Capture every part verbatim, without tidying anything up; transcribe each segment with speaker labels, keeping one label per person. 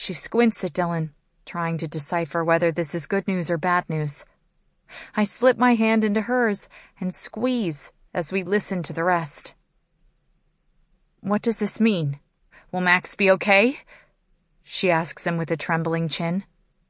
Speaker 1: She squints at Dylan, trying to decipher whether this is good news or bad news. I slip my hand into hers and squeeze as we listen to the rest. "What does this mean? Will Max be okay?" she asks him with a trembling chin.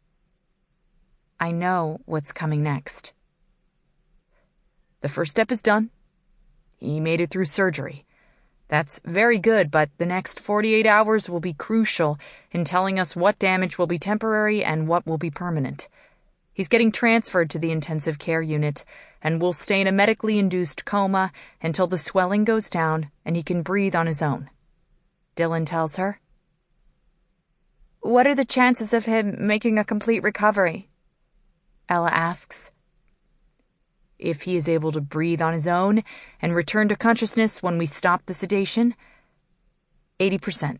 Speaker 1: I know what's coming next. "The first step is done. He made it through surgery. That's very good, but the next forty-eight hours will be crucial in telling us what damage will be temporary and what will be permanent. He's getting transferred to the intensive care unit and will stay in a medically induced coma until the swelling goes down and he can breathe on his own," Dylan tells her. "What are the chances of him making a complete recovery?" Ella asks. "If he is able to breathe on his own and return to consciousness when we stop the sedation, eighty percent.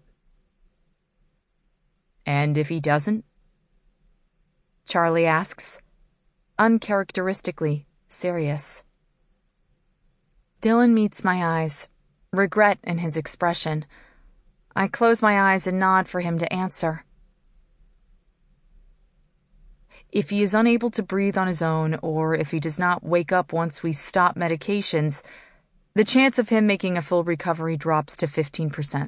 Speaker 1: "And if he doesn't?" Charlie asks, uncharacteristically serious. Dylan meets my eyes, regret in his expression. I close my eyes and nod for him to answer. "If he is unable to breathe on his own, or if he does not wake up once we stop medications, the chance of him making a full recovery drops to fifteen percent.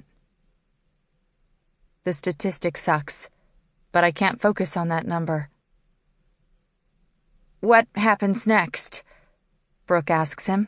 Speaker 1: The statistic sucks, but I can't focus on that number. "What happens next?" Brooke asks him.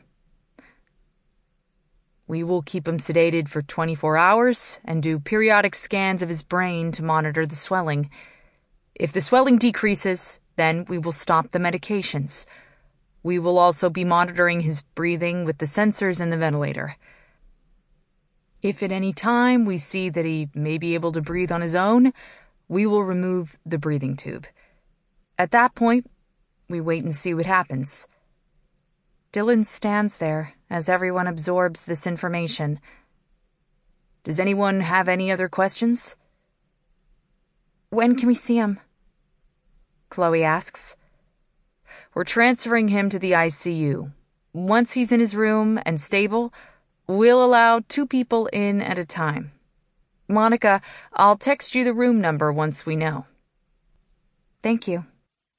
Speaker 1: "We will keep him sedated for twenty-four hours and do periodic scans of his brain to monitor the swelling. If the swelling decreases, then we will stop the medications. We will also be monitoring his breathing with the sensors in the ventilator. If at any time we see that he may be able to breathe on his own, we will remove the breathing tube. At that point, we wait and see what happens." Dylan stands there as everyone absorbs this information. "Does anyone have any other questions?" "When can we see him?" Chloe asks. "We're transferring him to the I C U. Once he's in his room and stable, we'll allow two people in at a time. Monica, I'll text you the room number once we know." "Thank you."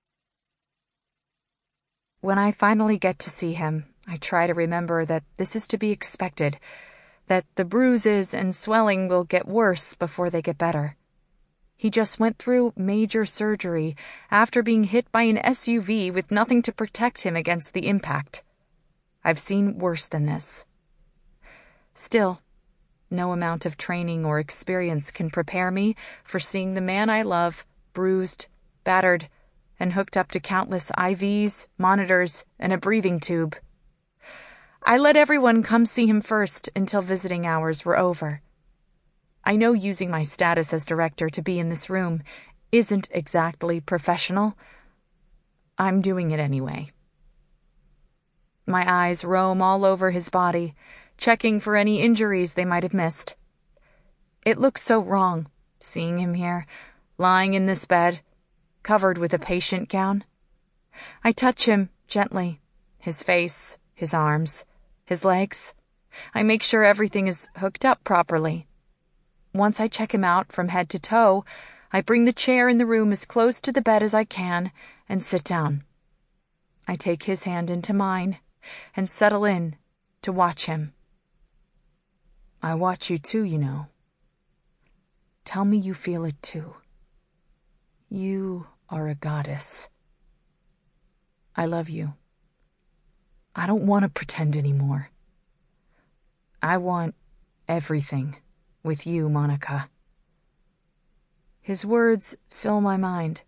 Speaker 1: When I finally get to see him, I try to remember that this is to be expected, that the bruises and swelling will get worse before they get better. He just went through major surgery after being hit by an S U V with nothing to protect him against the impact. I've seen worse than this. Still, no amount of training or experience can prepare me for seeing the man I love bruised, battered, and hooked up to countless I Vs, monitors, and a breathing tube. I let everyone come see him first until visiting hours were over. I know using my status as director to be in this room isn't exactly professional. I'm doing it anyway. My eyes roam all over his body, checking for any injuries they might have missed. It looks so wrong, seeing him here, lying in this bed, covered with a patient gown. I touch him gently, his face, his arms, his legs. I make sure everything is hooked up properly. Once I check him out from head to toe, I bring the chair in the room as close to the bed as I can and sit down. I take his hand into mine and settle in to watch him. "I watch you too, you know. Tell me you feel it too. You are a goddess. I love you. I don't want to pretend anymore. I want everything with you, Monica." His words fill my mind.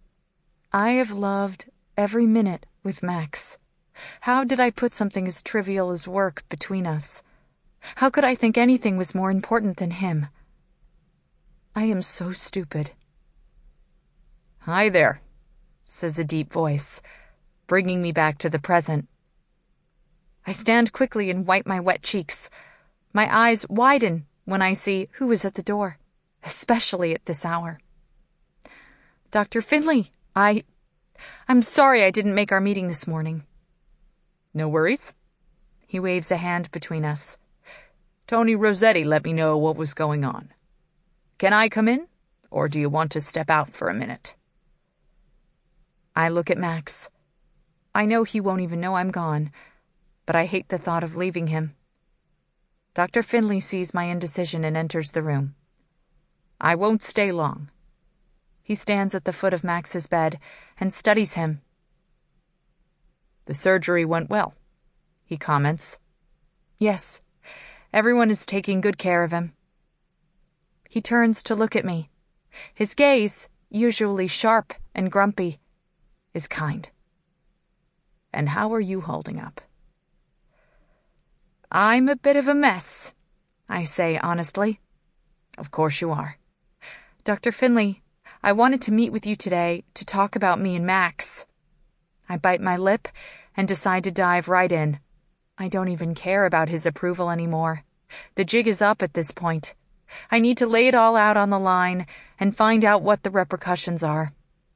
Speaker 1: I have loved every minute with Max. How did I put something as trivial as work between us? How could I think anything was more important than him? I am so stupid. "Hi there," says a deep voice, bringing me back to the present. I stand quickly and wipe my wet cheeks. My eyes widen when I see who is at the door, especially at this hour. "Doctor Finley, I... I'm sorry I didn't make our meeting this morning." "No worries." He waves a hand between us. "Tony Rossetti let me know what was going on. Can I come in?
Speaker 2: or do you want to step out for a minute?
Speaker 1: I look at Max. I know he won't even know I'm gone, but I hate the thought of leaving him. Doctor Finley sees my indecision and enters the room.
Speaker 2: I won't stay long.
Speaker 1: He stands at the foot of Max's bed and studies him.
Speaker 2: The surgery went well, he comments.
Speaker 1: Yes, everyone is taking good care of him. He turns to look at me. His gaze, usually sharp and grumpy, is kind.
Speaker 2: And how are you holding up?
Speaker 1: I'm a bit of a mess, I say honestly.
Speaker 2: Of course you are.
Speaker 1: Doctor Finley, I wanted to meet with you today to talk about me and Max. I bite my lip and decide to dive right in. I don't even care about his approval anymore. The jig is up at this point. I need to lay it all out on the line and find out what the repercussions are.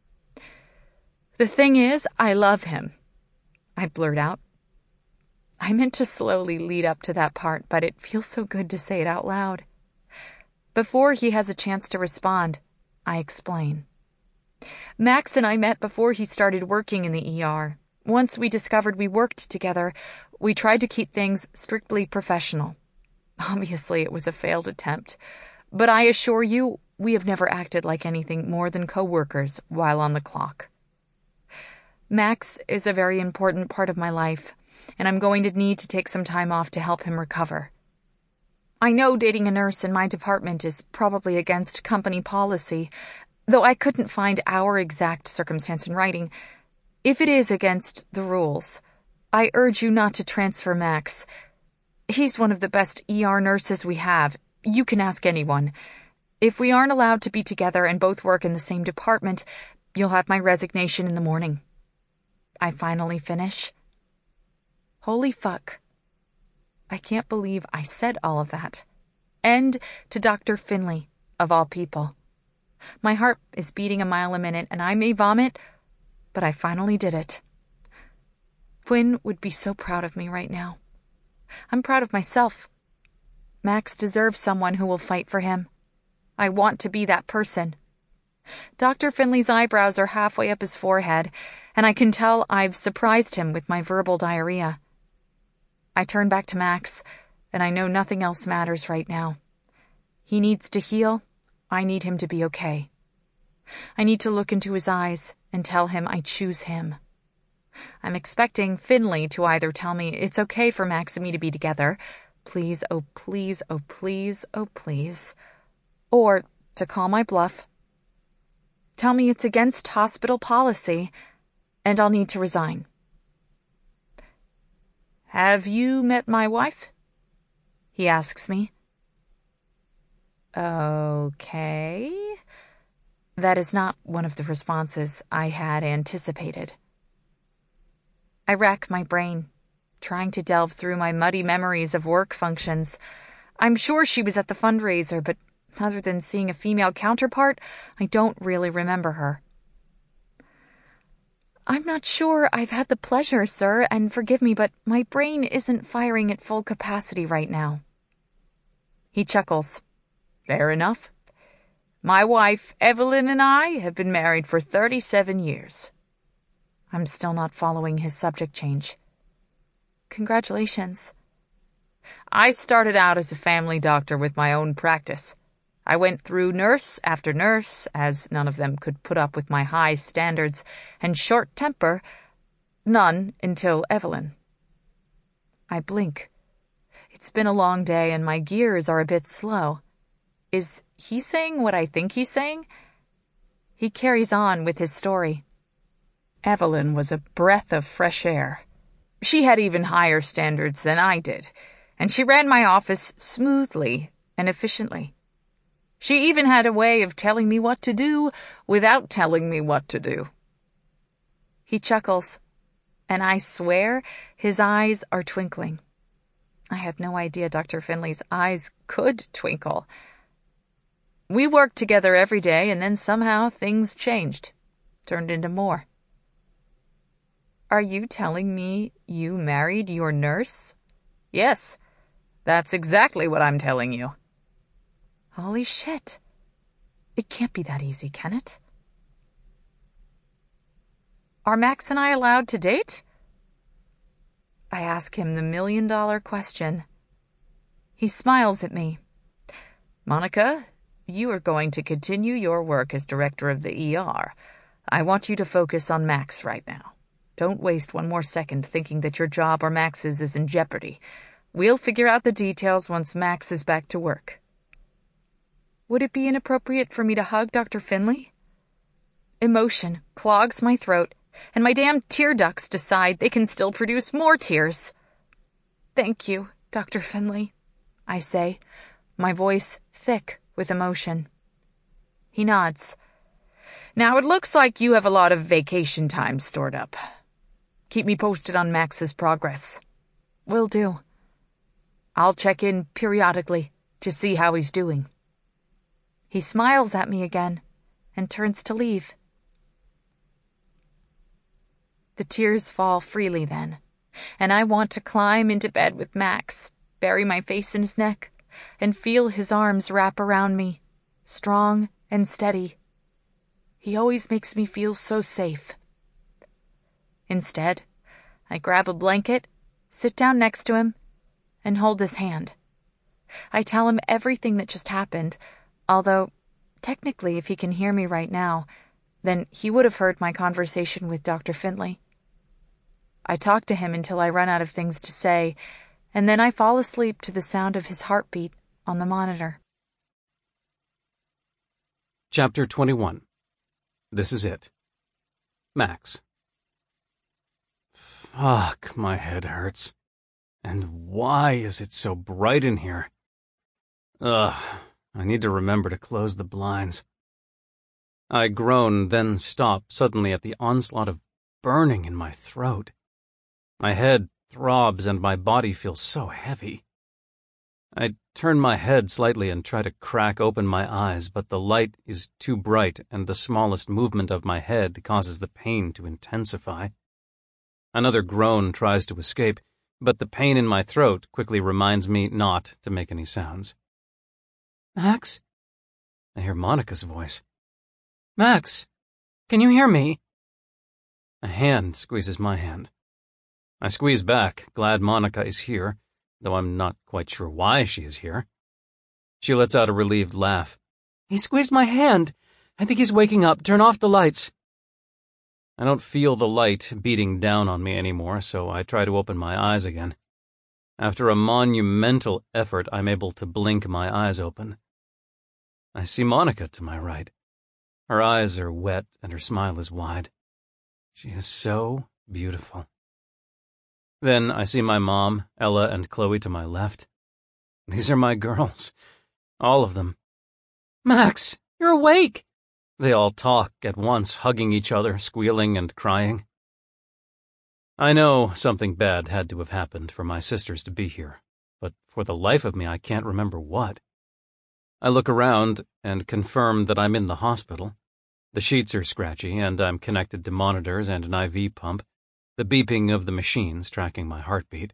Speaker 1: The thing is, I love him, I blurt out. I meant to slowly lead up to that part, but it feels so good to say it out loud. Before he has a chance to respond, I explain. Max and I met before he started working in the E R. Once we discovered we worked together, we tried to keep things strictly professional. Obviously, it was a failed attempt, but I assure you, we have never acted like anything more than co-workers while on the clock. Max is a very important part of my life, and I'm going to need to take some time off to help him recover. I know dating a nurse in my department is probably against company policy, though I couldn't find our exact circumstance in writing. If it is against the rules, I urge you not to transfer Max. He's one of the best E R nurses we have. You can ask anyone. If we aren't allowed to be together and both work in the same department, you'll have my resignation in the morning. I finally finish. Holy fuck. I can't believe I said all of that. And to Doctor Finley, of all people. My heart is beating a mile a minute, and I may vomit, but I finally did it. Quinn would be so proud of me right now. I'm proud of myself. Max deserves someone who will fight for him. I want to be that person. Doctor Finley's eyebrows are halfway up his forehead, and I can tell I've surprised him with my verbal diarrhea. I turn back to Max, and I know nothing else matters right now. He needs to heal. I need him to be okay. I need to look into his eyes and tell him I choose him. I'm expecting Finley to either tell me it's okay for Max and me to be together, please, oh please, oh please, oh please, or to call my bluff, tell me it's against hospital policy, and I'll need to resign.
Speaker 2: Have you met my wife?
Speaker 1: He asks me.
Speaker 2: Okay.
Speaker 1: That is not one of the responses I had anticipated. I rack my brain, trying to delve through my muddy memories of work functions. I'm sure she was at the fundraiser, but other than seeing a female counterpart, I don't really remember her. I'm not sure I've had the pleasure, sir, and forgive me, but my brain isn't firing at full capacity right now. He chuckles.
Speaker 2: Fair enough. My wife, Evelyn, and I have been married for thirty-seven years.
Speaker 1: I'm still not following his subject change. Congratulations.
Speaker 2: I started out as a family doctor with my own practice. I went through nurse after nurse, as none of them could put up with my high standards and short temper. None until Evelyn.
Speaker 1: I blink. It's been a long day and my gears are a bit slow. Is he saying what I think he's saying? He carries on with his story.
Speaker 2: Evelyn was a breath of fresh air. She had even higher standards than I did, and she ran my office smoothly and efficiently. She even had a way of telling me what to do without telling me what to do.
Speaker 1: He chuckles, and I swear his eyes are twinkling. I had no idea Doctor Finley's eyes could twinkle.
Speaker 2: We worked together every day, and then somehow things changed, turned into more.
Speaker 1: Are you telling me you married your nurse?
Speaker 2: Yes, that's exactly what I'm telling you.
Speaker 1: Holy shit. It can't be that easy, can it?
Speaker 2: Are Max and I allowed to date?
Speaker 1: I ask him the million-dollar question. He smiles at me.
Speaker 2: Monica, you are going to continue your work as director of the E R. I want you to focus on Max right now. Don't waste one more second thinking that your job or Max's is in jeopardy. We'll figure out the details once Max is back to work.
Speaker 1: Would it be inappropriate for me to hug Doctor Finley? Emotion clogs my throat, and my damn tear ducts decide they can still produce more tears. Thank you, Doctor Finley, I say, my voice thick with emotion. He nods.
Speaker 2: Now it looks like you have a lot of vacation time stored up. Keep me posted on Max's progress.
Speaker 1: Will do.
Speaker 2: I'll check in periodically to see how he's doing.
Speaker 1: He smiles at me again and turns to leave. The tears fall freely then, and I want to climb into bed with Max, bury my face in his neck, and feel his arms wrap around me, strong and steady. He always makes me feel so safe. Instead, I grab a blanket, sit down next to him, and hold his hand. I tell him everything that just happened, although, technically, if he can hear me right now, then he would have heard my conversation with Doctor Finley. I talk to him until I run out of things to say, and then I fall asleep to the sound of his heartbeat on the monitor.
Speaker 3: Chapter twenty-one. This is it. Max. Fuck, my head hurts. And why is it so bright in here? Ugh, I need to remember to close the blinds. I groan, then stop suddenly at the onslaught of burning in my throat. My head throbs and my body feels so heavy. I turn my head slightly and try to crack open my eyes, but the light is too bright and the smallest movement of my head causes the pain to intensify. Another groan tries to escape, but the pain in my throat quickly reminds me not to make any sounds.
Speaker 4: Max?
Speaker 3: I hear Monica's voice.
Speaker 4: Max, can you hear me?
Speaker 3: A hand squeezes my hand. I squeeze back, glad Monica is here, though I'm not quite sure why she is here. She lets out a relieved laugh.
Speaker 4: He squeezed my hand. I think he's waking up. Turn off the lights.
Speaker 3: I don't feel the light beating down on me anymore, so I try to open my eyes again. After a monumental effort, I'm able to blink my eyes open. I see Monica to my right. Her eyes are wet and her smile is wide. She is so beautiful. Then I see my mom, Ella, and Chloe to my left. These are my girls. All of them.
Speaker 4: Max, you're awake!
Speaker 3: They all talk at once, hugging each other, squealing and crying. I know something bad had to have happened for my sisters to be here, but for the life of me I can't remember what. I look around and confirm that I'm in the hospital. The sheets are scratchy, and I'm connected to monitors and an I V pump, the beeping of the machines tracking my heartbeat.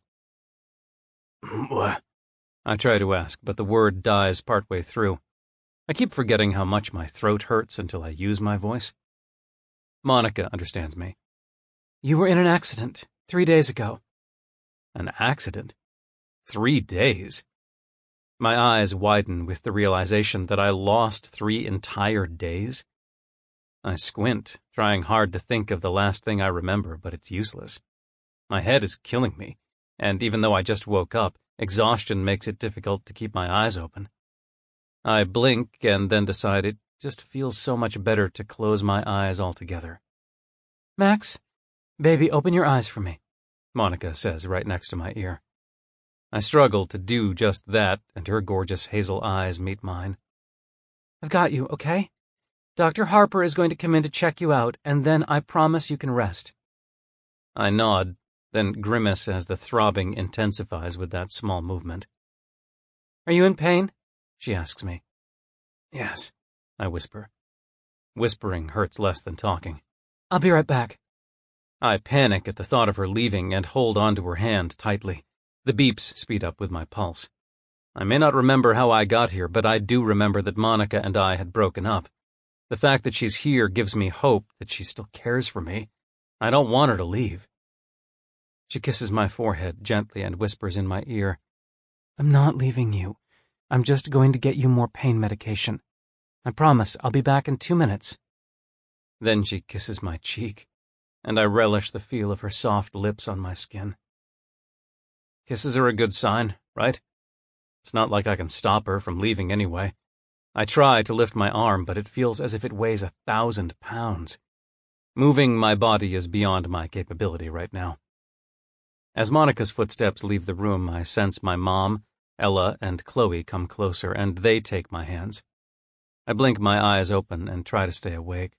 Speaker 3: What? I try to ask, but the word dies partway through. I keep forgetting how much my throat hurts until I use my voice. Monica understands me.
Speaker 4: You were in an accident three days ago.
Speaker 3: An accident? Three days? My eyes widen with the realization that I lost three entire days. I squint, trying hard to think of the last thing I remember, but it's useless. My head is killing me, and even though I just woke up, exhaustion makes it difficult to keep my eyes open. I blink and then decide it just feels so much better to close my eyes altogether.
Speaker 4: Max, baby, open your eyes for me,
Speaker 3: Monica says right next to my ear. I struggle to do just that, and her gorgeous hazel eyes meet mine.
Speaker 4: I've got you, okay? Doctor Harper is going to come in to check you out, and then I promise you can rest.
Speaker 3: I nod, then grimace as the throbbing intensifies with that small movement.
Speaker 4: Are you in pain?
Speaker 3: She asks me. Yes, I whisper. Whispering hurts less than talking.
Speaker 4: I'll be right back.
Speaker 3: I panic at the thought of her leaving and hold onto her hand tightly. The beeps speed up with my pulse. I may not remember how I got here, but I do remember that Monica and I had broken up. The fact that she's here gives me hope that she still cares for me. I don't want her to leave. She kisses my forehead gently and whispers in my ear, "I'm not leaving you. I'm just going to get you more pain medication. I promise I'll be back in two minutes." Then she kisses my cheek, and I relish the feel of her soft lips on my skin. Kisses are a good sign, right? It's not like I can stop her from leaving anyway. I try to lift my arm, but it feels as if it weighs a thousand pounds. Moving my body is beyond my capability right now. As Monica's footsteps leave the room, I sense my mom, Ella, and Chloe come closer, and they take my hands. I blink my eyes open and try to stay awake.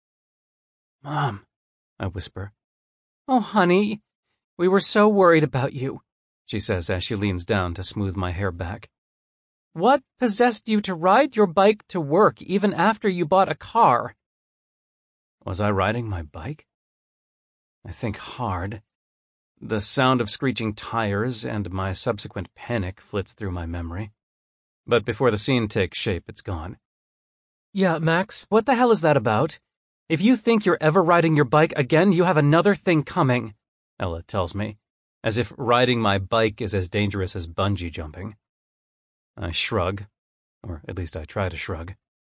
Speaker 3: "Mom," I whisper. "Oh, honey, we were so worried about you," she says as she leans down to smooth my hair back. "What possessed you to ride your bike to work even after you bought a car?" Was I riding my bike? I think hard. The sound of screeching tires and my subsequent panic flits through my memory. But before the scene takes shape, it's gone. "Yeah, Max, what the hell is that about? If you think you're ever riding your bike again, you have another thing coming," Ella tells me, as if riding my bike is as dangerous as bungee jumping. I shrug, or at least I try to shrug.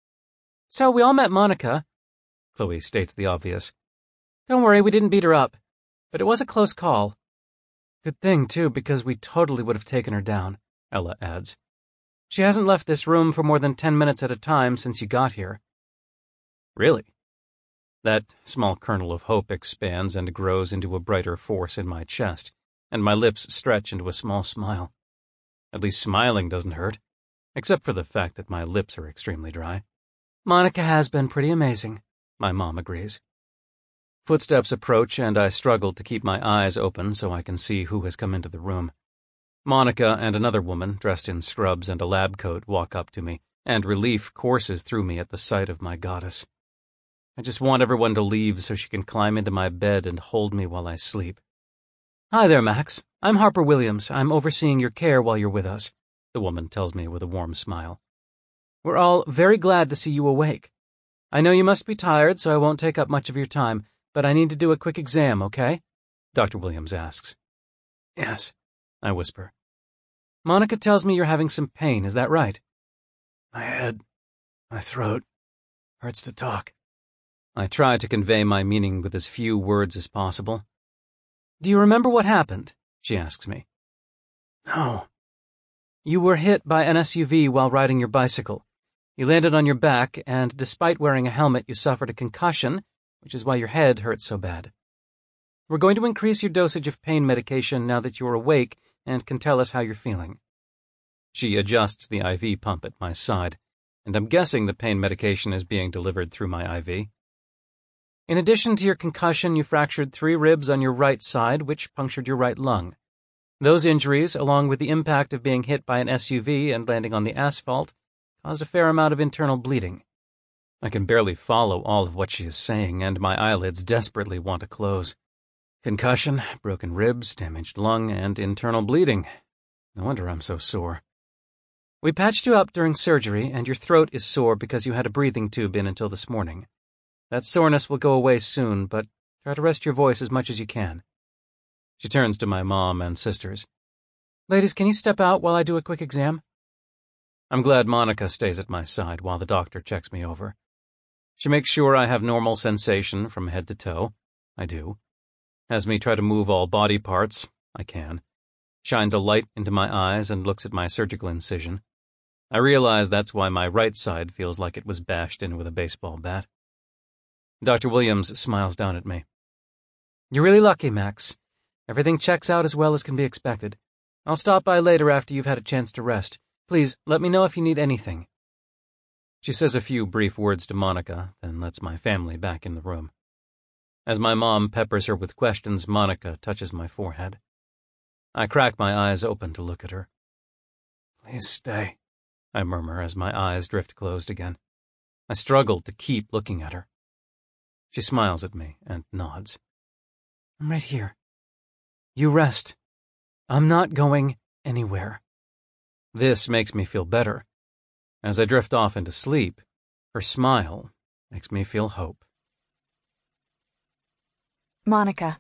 Speaker 3: "So we all met Monica," Chloe states the obvious. "Don't worry, we didn't beat her up. But it was a close call. Good thing, too, because we totally would have taken her down," Ella adds. "She hasn't left this room for more than ten minutes at a time since you got here." Really? That small kernel of hope expands and grows into a brighter force in my chest, and my lips stretch into a small smile. At least smiling doesn't hurt, except for the fact that my lips are extremely dry. "Monica has been pretty amazing," my mom agrees. Footsteps approach, and I struggle to keep my eyes open so I can see who has come into the room. Monica and another woman, dressed in scrubs and a lab coat, walk up to me, and relief courses through me at the sight of my goddess. I just want everyone to leave so she can climb into my bed and hold me while I sleep. "Hi there, Max. I'm Harper Williams. I'm overseeing your care while you're with us," the woman tells me with a warm smile. "We're all very glad to see you awake. I know you must be tired, so I won't take up much of your time, but I need to do a quick exam, okay?" Doctor Williams asks. "Yes," I whisper. "Monica tells me you're having some pain, is that right?" "My head, my throat, hurts to talk." I try to convey my meaning with as few words as possible. "Do you remember what happened?" she asks me. "No." "You were hit by an S U V while riding your bicycle. You landed on your back, and despite wearing a helmet, you suffered a concussion, which is why your head hurts so bad. We're going to increase your dosage of pain medication now that you are awake and can tell us how you're feeling." She adjusts the I V pump at my side, and I'm guessing the pain medication is being delivered through my I V. "In addition to your concussion, you fractured three ribs on your right side, which punctured your right lung. Those injuries, along with the impact of being hit by an S U V and landing on the asphalt, caused a fair amount of internal bleeding." I can barely follow all of what she is saying, and my eyelids desperately want to close. Concussion, broken ribs, damaged lung, and internal bleeding. No wonder I'm so sore. "We patched you up during surgery, and your throat is sore because you had a breathing tube in until this morning. That soreness will go away soon, but try to rest your voice as much as you can." She turns to my mom and sisters. "Ladies, can you step out while I do a quick exam?" I'm glad Monica stays at my side while the doctor checks me over. She makes sure I have normal sensation from head to toe. I do. Has me try to move all body parts. I can. Shines a light into my eyes and looks at my surgical incision. I realize that's why my right side feels like it was bashed in with a baseball bat. Doctor Williams smiles down at me. "You're really lucky, Max. Everything checks out as well as can be expected. I'll stop by later after you've had a chance to rest. Please, let me know if you need anything." She says a few brief words to Monica, then lets my family back in the room. As my mom peppers her with questions, Monica touches my forehead. I crack my eyes open to look at her. "Please stay," I murmur as my eyes drift closed again. I struggle to keep looking at her. She smiles at me and nods. "I'm right here. You rest. I'm not going anywhere." This makes me feel better. As I drift off into sleep, her smile makes me feel hope.
Speaker 1: Monica.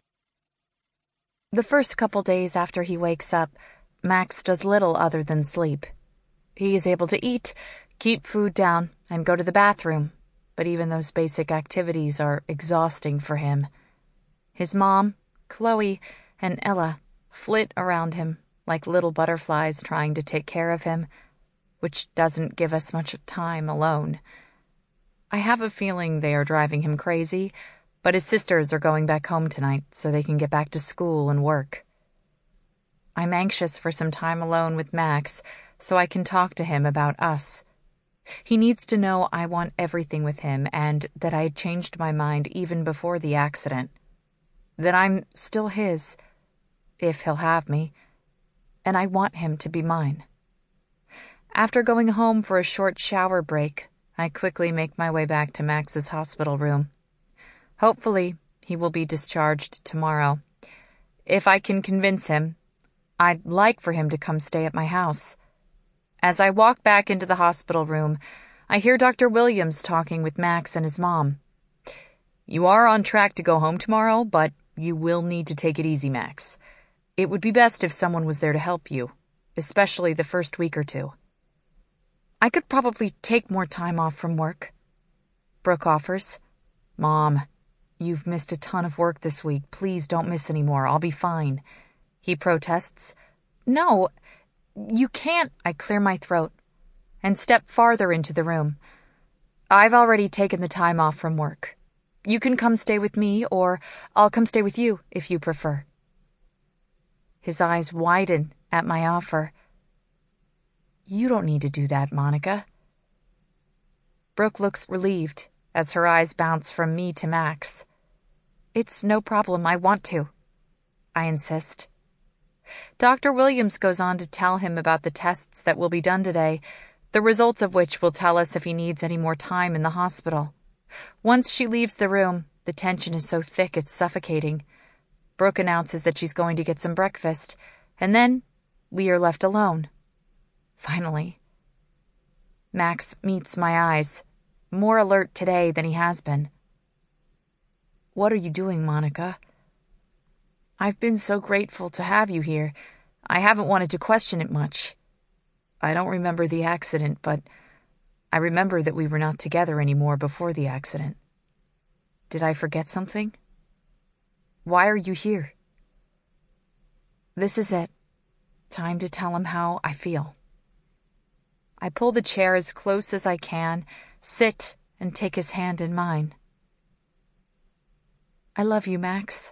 Speaker 1: The first couple days after he wakes up, Max does little other than sleep. He is able to eat, keep food down, and go to the bathroom, but even those basic activities are exhausting for him. His mom, Chloe, and Ella flit around him like little butterflies trying to take care of him, which doesn't give us much time alone. I have a feeling they are driving him crazy, but his sisters are going back home tonight so they can get back to school and work. I'm anxious for some time alone with Max so I can talk to him about us. He needs to know I want everything with him and that I had changed my mind even before the accident. That I'm still his, if he'll have me, and I want him to be mine. After going home for a short shower break, I quickly make my way back to Max's hospital room. Hopefully, he will be discharged tomorrow. If I can convince him, I'd like for him to come stay at my house. As I walk back into the hospital room, I hear Doctor Williams talking with Max and his mom. "You are on track to go home tomorrow, but you will need to take it easy, Max. It would be best if someone was there to help you, especially the first week or two." "I could probably take more time off from work," Brooke offers. "Mom, you've missed a ton of work this week. Please don't miss any more. I'll be fine," he protests. "No, you can't." I clear my throat and step farther into the room. "I've already taken the time off from work. You can come stay with me, or I'll come stay with you if you prefer." His eyes widen at my offer. "You don't need to do that, Monica." Brooke looks relieved as her eyes bounce from me to Max. "It's no problem. I want to," I insist. Doctor Williams goes on to tell him about the tests that will be done today, the results of which will tell us if he needs any more time in the hospital. Once she leaves the room, the tension is so thick it's suffocating. Brooke announces that she's going to get some breakfast, and then we are left alone. Finally. Max meets my eyes, more alert today than he has been. "What are you doing, Monica?" "I've been so grateful to have you here. I haven't wanted to question it much. I don't remember the accident, but I remember that we were not together anymore before the accident. Did I forget something? Why are you here?" This is it. Time to tell him how I feel. I pull the chair as close as I can, sit, and take his hand in mine. "I love you, Max."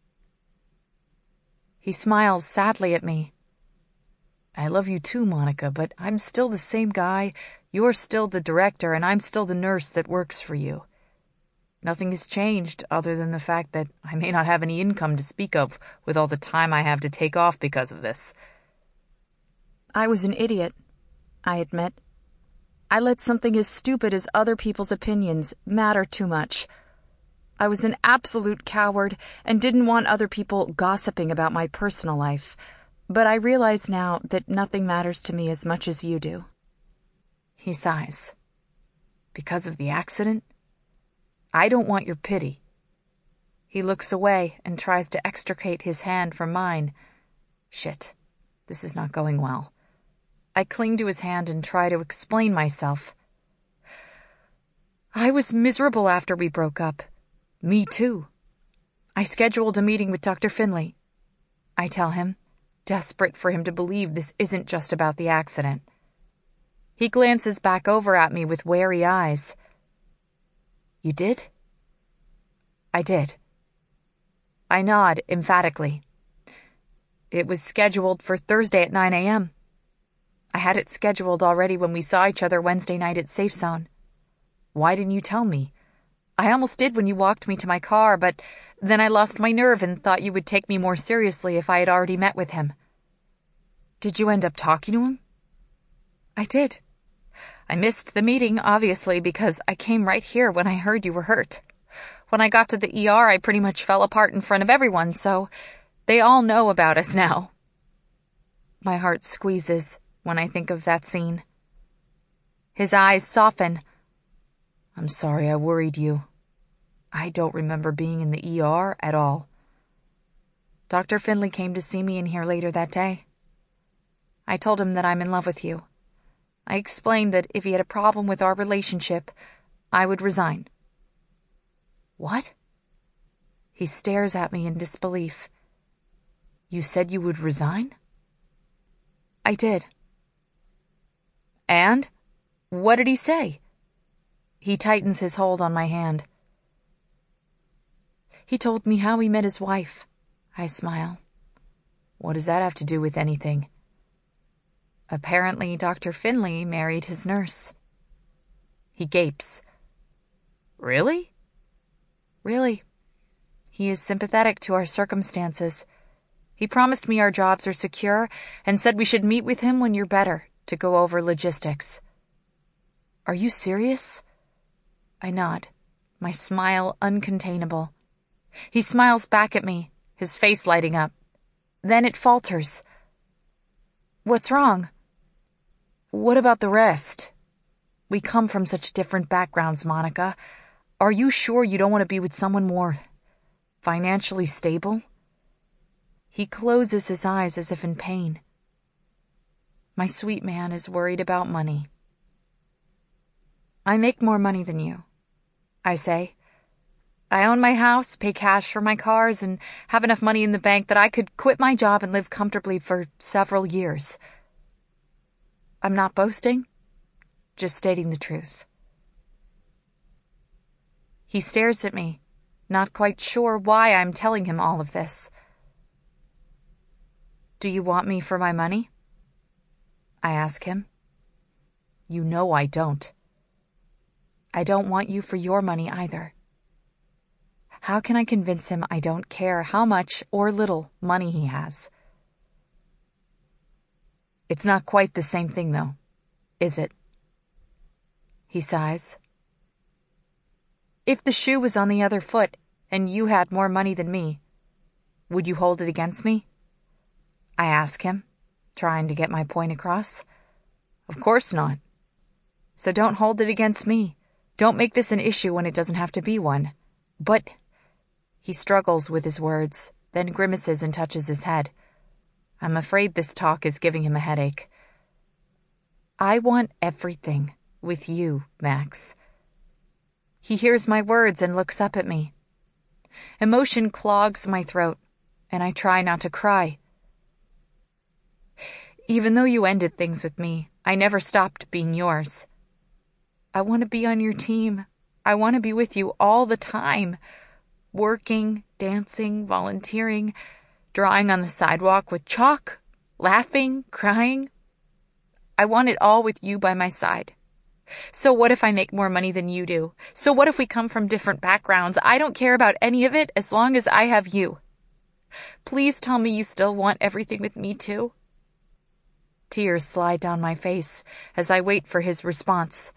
Speaker 1: He smiles sadly at me. "I love you too, Monica, but I'm still the same guy, you're still the director, and I'm still the nurse that works for you. Nothing has changed other than the fact that I may not have any income to speak of with all the time I have to take off because of this." I was an idiot, I admit. I let something as stupid as other people's opinions matter too much. I was an absolute coward and didn't want other people gossiping about my personal life, but I realize now that nothing matters to me as much as you do. He sighs. "Because of the accident? I don't want your pity." He looks away and tries to extricate his hand from mine. Shit, this is not going well. I cling to his hand and try to explain myself. "I was miserable after we broke up. Me too. I scheduled a meeting with Doctor Finley," I tell him, desperate for him to believe this isn't just about the accident. He glances back over at me with wary eyes. "You did?" "I did." I nod emphatically. "It was scheduled for Thursday at nine a.m. I had it scheduled already when we saw each other Wednesday night at Safe Zone. Why didn't you tell me? I almost did when you walked me to my car, but then I lost my nerve and thought you would take me more seriously if I had already met with him." "Did you end up talking to him?" "I did. I missed the meeting, obviously, because I came right here when I heard you were hurt. When I got to the E R, I pretty much fell apart in front of everyone, so they all know about us now." My heart squeezes, when I think of that scene. His eyes soften. I'm sorry I worried you. I don't remember being in the E R at all. Doctor Finley came to see me in here later that day. I told him that I'm in love with you. I explained that if he had a problem with our relationship, I would resign. What? He stares at me in disbelief. You said you would resign? I did. And? What did he say? He tightens his hold on my hand. He told me how he met his wife. I smile. What does that have to do with anything? Apparently, Doctor Finley married his nurse. He gapes. Really? Really. He is sympathetic to our circumstances. He promised me our jobs are secure and said we should meet with him when you're better to go over logistics. Are you serious? I nod, my smile uncontainable. He smiles back at me, his face lighting up. Then it falters. What's wrong? What about the rest? We come from such different backgrounds, Monica. Are you sure you don't want to be with someone more financially stable? He closes his eyes as if in pain. My sweet man is worried about money. I make more money than you, I say. I own my house, pay cash for my cars, and have enough money in the bank that I could quit my job and live comfortably for several years. I'm not boasting, just stating the truth. He stares at me, not quite sure why I'm telling him all of this. Do you want me for my money? I ask him. You know I don't. I don't want you for your money either. How can I convince him I don't care how much or little money he has? It's not quite the same thing, though, is it? He sighs. If the shoe was on the other foot and you had more money than me, would you hold it against me? I ask him, trying to get my point across. Of course not. So don't hold it against me. Don't make this an issue when it doesn't have to be one. But... He struggles with his words, then grimaces and touches his head. I'm afraid this talk is giving him a headache. I want everything with you, Max. He hears my words and looks up at me. Emotion clogs my throat, and I try not to cry. Even though you ended things with me, I never stopped being yours. I want to be on your team. I want to be with you all the time. Working, dancing, volunteering, drawing on the sidewalk with chalk, laughing, crying. I want it all with you by my side. So what if I make more money than you do? So what if we come from different backgrounds? I don't care about any of it as long as I have you. Please tell me you still want everything with me too. Tears slide down my face as I wait for his response.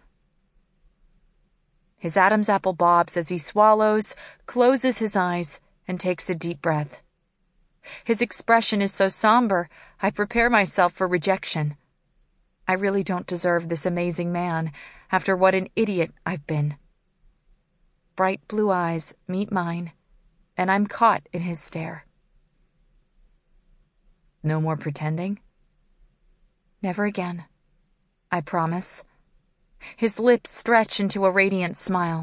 Speaker 1: His Adam's apple bobs as he swallows, closes his eyes, and takes a deep breath. His expression is so somber, I prepare myself for rejection. I really don't deserve this amazing man, after what an idiot I've been. Bright blue eyes meet mine, and I'm caught in his stare. No more pretending? Never again. I promise. His lips stretch into a radiant smile.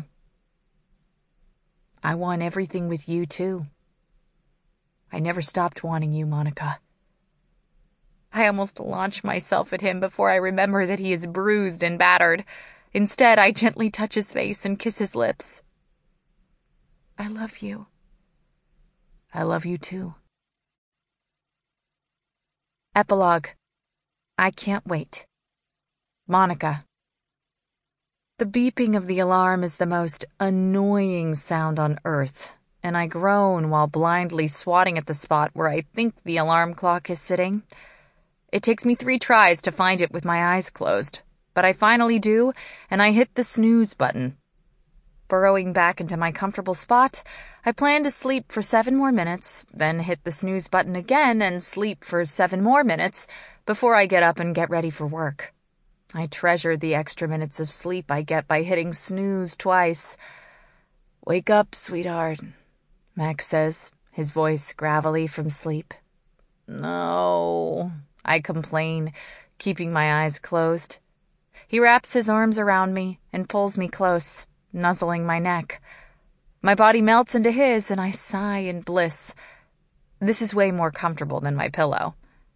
Speaker 1: I want everything with you, too. I never stopped wanting you, Monica. I almost launch myself at him before I remember that he is bruised and battered. Instead, I gently touch his face and kiss his lips. I love you. I love you, too. Epilogue. I can't wait. Monica. The beeping of the alarm is the most annoying sound on earth, and I groan while blindly swatting at the spot where I think the alarm clock is sitting. It takes me three tries to find it with my eyes closed, but I finally do, and I hit the snooze button. Burrowing back into my comfortable spot, I plan to sleep for seven more minutes, then hit the snooze button again and sleep for seven more minutes before I get up and get ready for work. I treasure the extra minutes of sleep I get by hitting snooze twice. "Wake up, sweetheart," Max says, his voice gravelly from sleep. "No," I complain, keeping my eyes closed. He wraps his arms around me and pulls me close, nuzzling my neck. My body melts into his, and I sigh in bliss. This is way more comfortable than my pillow.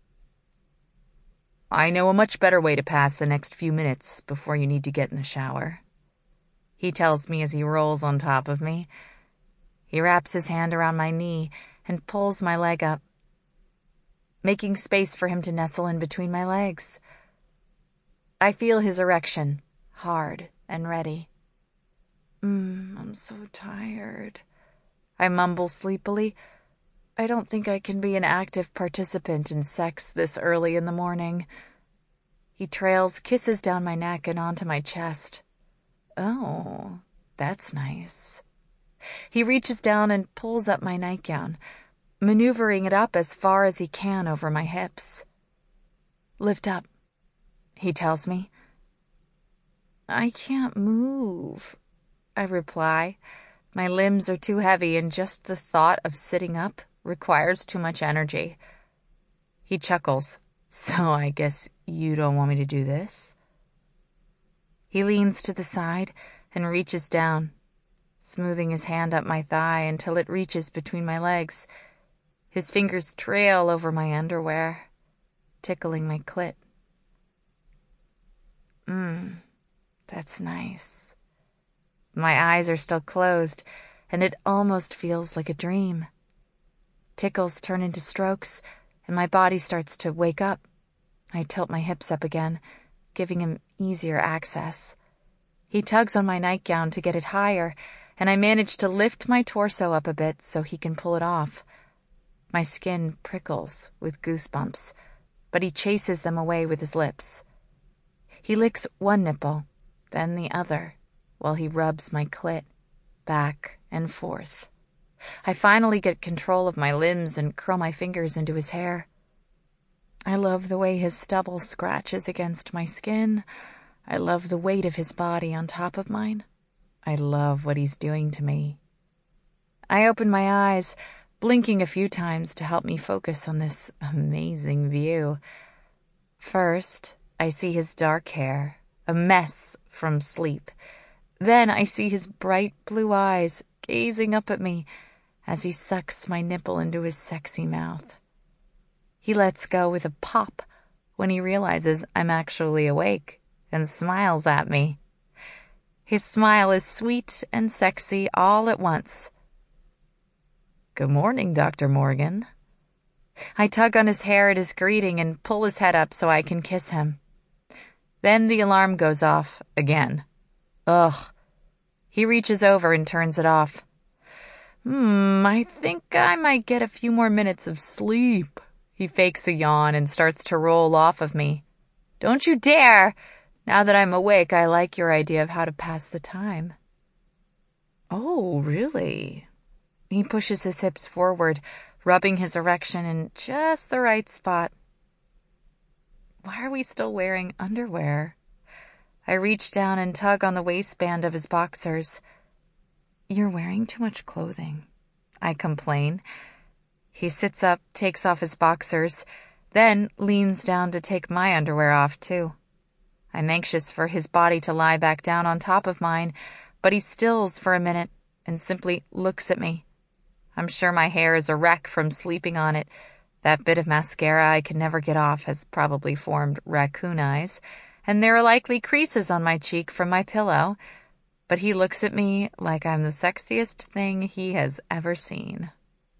Speaker 1: "I know a much better way to pass the next few minutes before you need to get in the shower," he tells me as he rolls on top of me. He wraps his hand around my knee and pulls my leg up, making space for him to nestle in between my legs. I feel his erection, hard and ready. Mm, I'm so tired," I mumble sleepily. I don't think I can be an active participant in sex this early in the morning. He trails kisses down my neck and onto my chest. Oh, that's nice. He reaches down and pulls up my nightgown, maneuvering it up as far as he can over my hips. "Lift up," he tells me. "I can't move," I reply. My limbs are too heavy, and just the thought of sitting up requires too much energy. He chuckles. "So I guess you don't want me to do this?" He leans to the side and reaches down, smoothing his hand up my thigh until it reaches between my legs. His fingers trail over my underwear, tickling my clit. Mmm, that's nice. My eyes are still closed, and it almost feels like a dream. Tickles turn into strokes, and my body starts to wake up. I tilt my hips up again, giving him easier access. He tugs on my nightgown to get it higher, and I manage to lift my torso up a bit so he can pull it off. My skin prickles with goosebumps, but he chases them away with his lips. He licks one nipple, then the other, while he rubs my clit, back and forth. I finally get control of my limbs and curl my fingers into his hair. I love the way his stubble scratches against my skin. I love the weight of his body on top of mine. I love what he's doing to me. I open my eyes, blinking a few times to help me focus on this amazing view. First, I see his dark hair, a mess from sleep. Then I see his bright blue eyes gazing up at me as he sucks my nipple into his sexy mouth. He lets go with a pop when he realizes I'm actually awake and smiles at me. His smile is sweet and sexy all at once. "Good morning, Doctor Morgan." I tug on his hair at his greeting and pull his head up so I can kiss him. Then the alarm goes off again. Ugh. He reaches over and turns it off. Hmm, I think I might get a few more minutes of sleep. He fakes a yawn and starts to roll off of me. "Don't you dare! Now that I'm awake, I like your idea of how to pass the time." "Oh, really?" He pushes his hips forward, rubbing his erection in just the right spot. Why are we still wearing underwear? I reach down and tug on the waistband of his boxers. "You're wearing too much clothing," I complain. He sits up, takes off his boxers, then leans down to take my underwear off, too. I'm anxious for his body to lie back down on top of mine, but he stills for a minute and simply looks at me. I'm sure my hair is a wreck from sleeping on it. That bit of mascara I can never get off has probably formed raccoon eyes, and there are likely creases on my cheek from my pillow, but he looks at me like I'm the sexiest thing he has ever seen.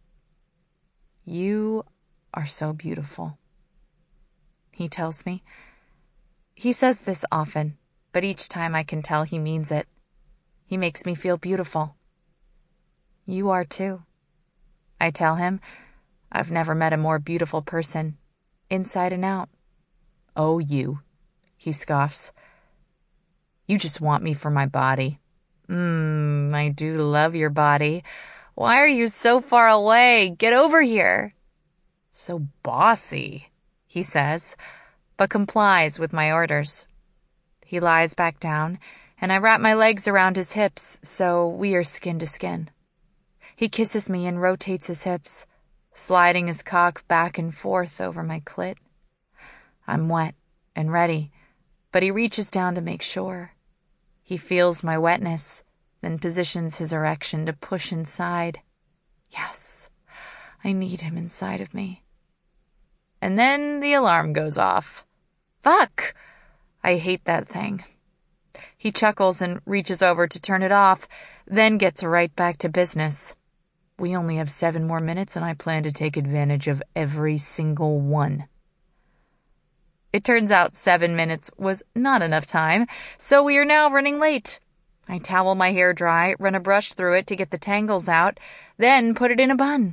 Speaker 1: "You are so beautiful," he tells me. He says this often, but each time I can tell he means it. He makes me feel beautiful. "You are too," I tell him. I've never met a more beautiful person, inside and out. "Oh, you," he scoffs. "You just want me for my body. Mmm,
Speaker 2: I do love your body. Why are you so far away? Get over here. So bossy, he says, but complies with my orders. He lies back down, and I wrap my legs around his hips so we are skin to skin. He kisses me and rotates his hips, sliding his cock back and forth over my clit. I'm wet and ready, but he reaches down to make sure. He feels my wetness, then positions his erection to push inside. Yes, I need him inside of me. And then the alarm goes off. Fuck! I hate that thing. He chuckles and reaches over to turn it off, then gets right back to business. We only have seven more minutes, and I plan to take advantage of every single one. It turns out seven minutes was not enough time, so we are now running late. I towel my hair dry, run a brush through it to get the tangles out, then put it in a bun.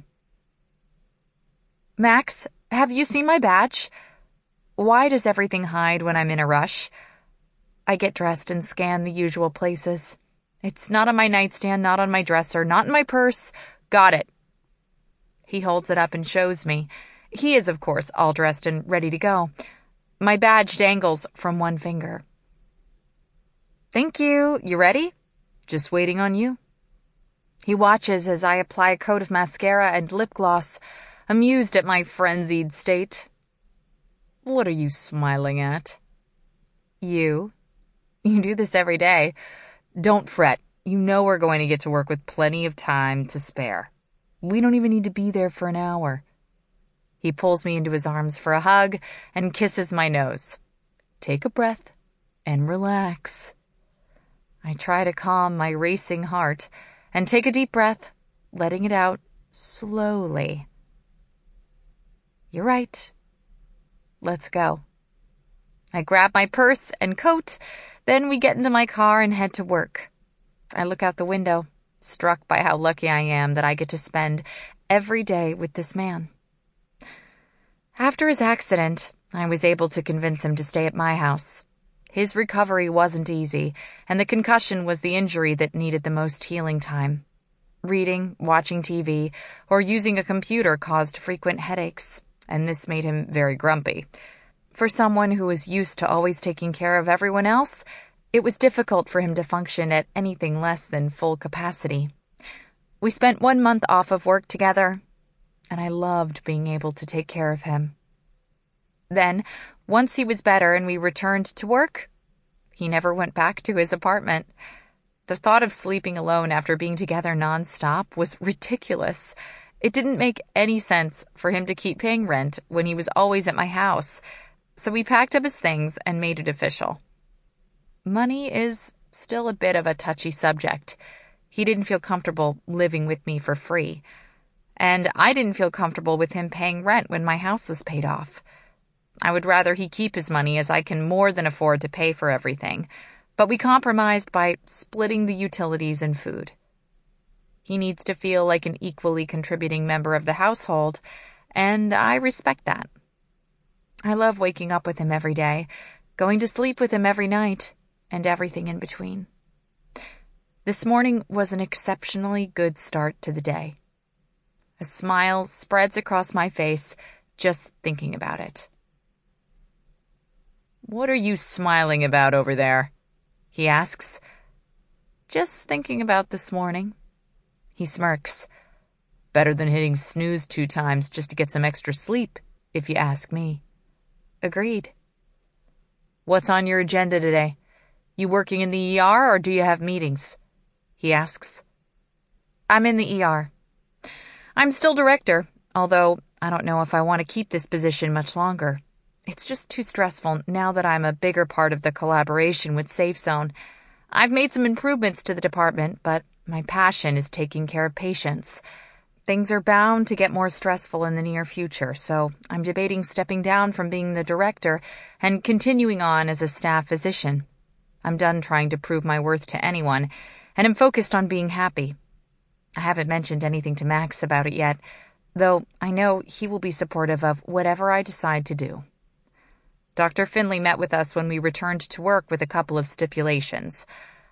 Speaker 2: Max, have you seen my badge? Why does everything hide when I'm in a rush? I get dressed and scan the usual places. It's not on my nightstand, not on my dresser, not in my purse. Got it. He holds it up and shows me. He is, of course, all dressed and ready to go. My badge dangles from one finger. Thank you. You ready? Just waiting on you. He watches as I apply a coat of mascara and lip gloss, amused at my frenzied state. What are you smiling at? You. You do this every day. Don't fret. You know we're going to get to work with plenty of time to spare. We don't even need to be there for an hour. He pulls me into his arms for a hug and kisses my nose. Take a breath and relax. I try to calm my racing heart and take a deep breath, letting it out slowly. You're right. Let's go. I grab my purse and coat, then we get into my car and head to work. I look out the window, struck by how lucky I am that I get to spend every day with this man. After his accident, I was able to convince him to stay at my house. His recovery wasn't easy, and the concussion was the injury that needed the most healing time. Reading, watching T V, or using a computer caused frequent headaches, and this made him very grumpy. For someone who was used to always taking care of everyone else, it was difficult for him to function at anything less than full capacity. We spent one month off of work together, and I loved being able to take care of him. Then, once he was better and we returned to work, he never went back to his apartment. The thought of sleeping alone after being together nonstop was ridiculous. It didn't make any sense for him to keep paying rent when he was always at my house, so we packed up his things and made it official. Money is still a bit of a touchy subject. He didn't feel comfortable living with me for free, and I didn't feel comfortable with him paying rent when my house was paid off. I would rather he keep his money, as I can more than afford to pay for everything, but we compromised by splitting the utilities and food. He needs to feel like an equally contributing member of the household, and I respect that. I love waking up with him every day, going to sleep with him every night, and everything in between. This morning was an exceptionally good start to the day. A smile spreads across my face just thinking about it. What are you smiling about over there? He asks. Just thinking about this morning. He smirks. Better than hitting snooze two times just to get some extra sleep, if you ask me. Agreed. What's on your agenda today? You working in the E R or do you have meetings? He asks. I'm in the E R. I'm still director, although I don't know if I want to keep this position much longer. It's just too stressful now that I'm a bigger part of the collaboration with Safe Zone. I've made some improvements to the department, but my passion is taking care of patients. Things are bound to get more stressful in the near future, so I'm debating stepping down from being the director and continuing on as a staff physician. I'm done trying to prove my worth to anyone, and am focused on being happy. I haven't mentioned anything to Max about it yet, though I know he will be supportive of whatever I decide to do. Doctor Finley met with us when we returned to work with a couple of stipulations.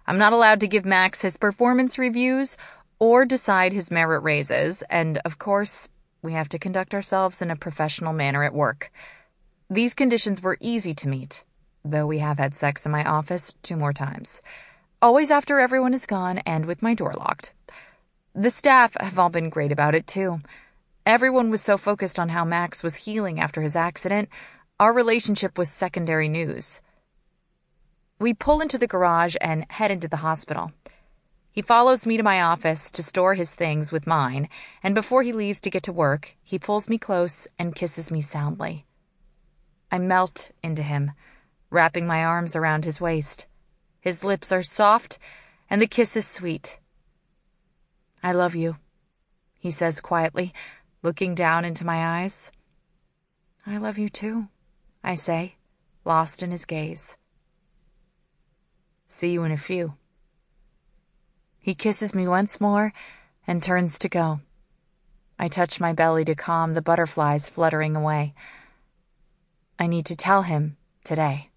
Speaker 1: I'm not allowed to give Max his performance reviews or decide his merit raises, and of course, we have to conduct ourselves in a professional manner at work. These conditions were easy to meet, though we have had sex in my office two more times. Always after everyone is gone and with my door locked. The staff have all been great about it, too. Everyone was so focused on how Max was healing after his accident, our relationship was secondary news. We pull into the garage and head into the hospital. He follows me to my office to store his things with mine, and before he leaves to get to work, he pulls me close and kisses me soundly. I melt into him, wrapping my arms around his waist. His lips are soft, and the kiss is sweet. I love you, he says quietly, looking down into my eyes. I love you too, I say, lost in his gaze. See you in a few. He kisses me once more and turns to go. I touch my belly to calm the butterflies fluttering away. I need to tell him today.